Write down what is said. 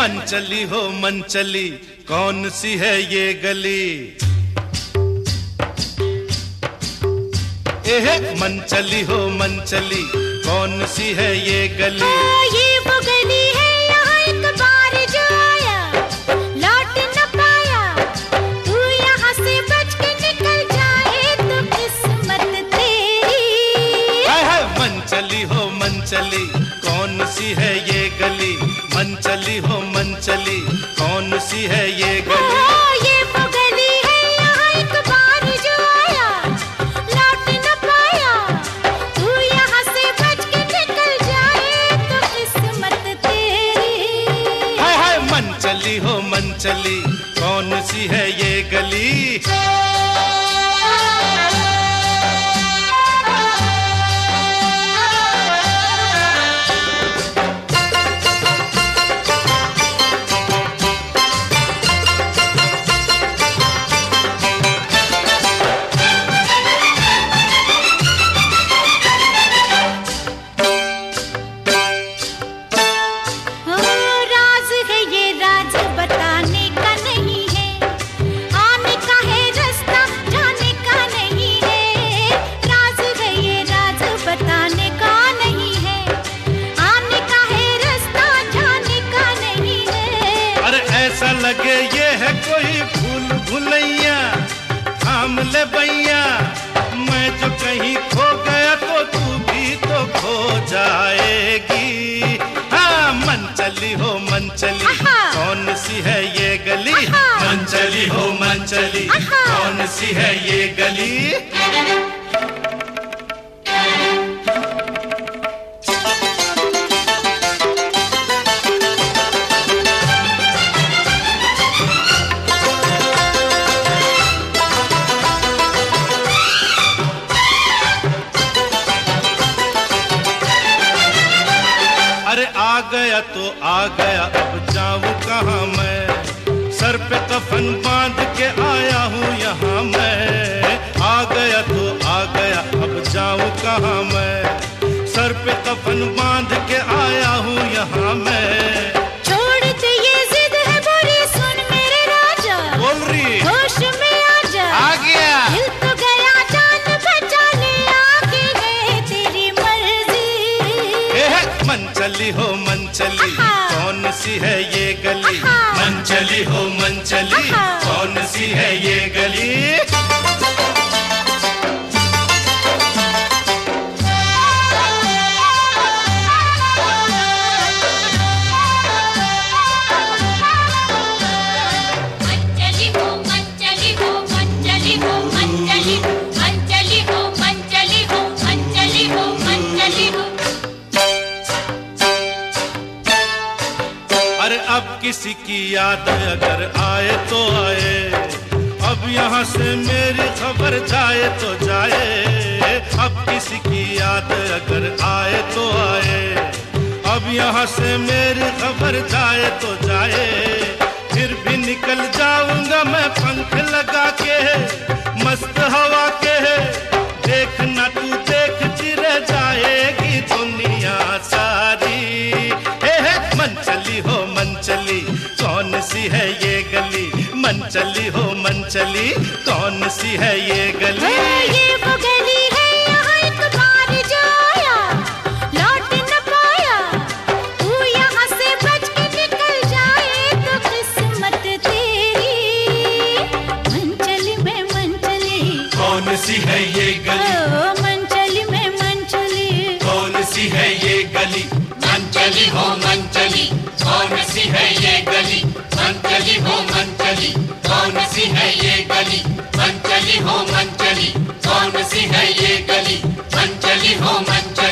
मनचली हो मनचली, कौन सी है ये गली? एहे मनचली हो मनचली, कौन सी है ये गली? ये वो गली है, यहाँ एक बार जो आया लौट न पाया। तू यहाँ से बच के निकल जाए तो किस्मत तेरी। है मनचली हो मनचली, कौन सी है ये गली? मनचली हो मनचली, कौन सी है ये गली? ये वो गली है, यहाँ एक बार जो आया लौट न पाया। तू यहाँ से बच के निकल जाए तो किस्मत तेरी। है मनचली हो मनचली, कौन सी है ये गली? लगे ये है कोई भूल भुलैया, थाम ले भैया। मैं जो कहीं खो गया तो तू भी तो खो जाएगी। हाँ मनचली हो मनचली, कौन सी है ये गली? मनचली हो मनचली, कौन सी है ये गली? अरे आ गया तो आ गया, अब जाऊं कहाँ मैं? सर पे कफन बांध के आया हूँ यहाँ मैं। आ गया तो आ गया, अब जाऊं कहाँ मैं? सर पे कफन बांध के आया हूँ यहाँ मैं। छोड़ दे ये जिद है बुरी, सुन मेरे राजा। बोल रही होश में आ जा। आ गया। दिल तो गया, जान बचाने आगे है तेरी मर्जी। मनचली हो मनचली, कौन सी है ये गली? मनचली हो मनचली, कौन सी है ये गली? अरे अब किसी की याद अगर आए तो आए, अब यहाँ से मेरी खबर जाए तो जाए। अब किसी की याद अगर आए तो आए, अब यहाँ से मेरी खबर जाए तो जाए। फिर भी निकल जाऊंगा मैं पंख लगा के, मस्त हवा के। देखना तू देखती रह जाएगी दुनिया सारी। मनचली हो मनचली, कौन सी है ये गली? मनचली हो मनचली, कौन सी है ये गली? ये वो गली है, यहाँ एक बार जो आया लौट न पाया। तू यहाँ से बच के निकल जाए तो किस्मत तेरी। मनचली में मनचली, कौन सी है ये गली? मनचली में मनचली, कौन सी है ये गली? मनचली हो मनचली, कौन सी है ये गली? मनचली हो मनचली, कौन सी है ये गली? मनचली हो मनचली, कौन सी है ये गली? मनचली हो मनचली।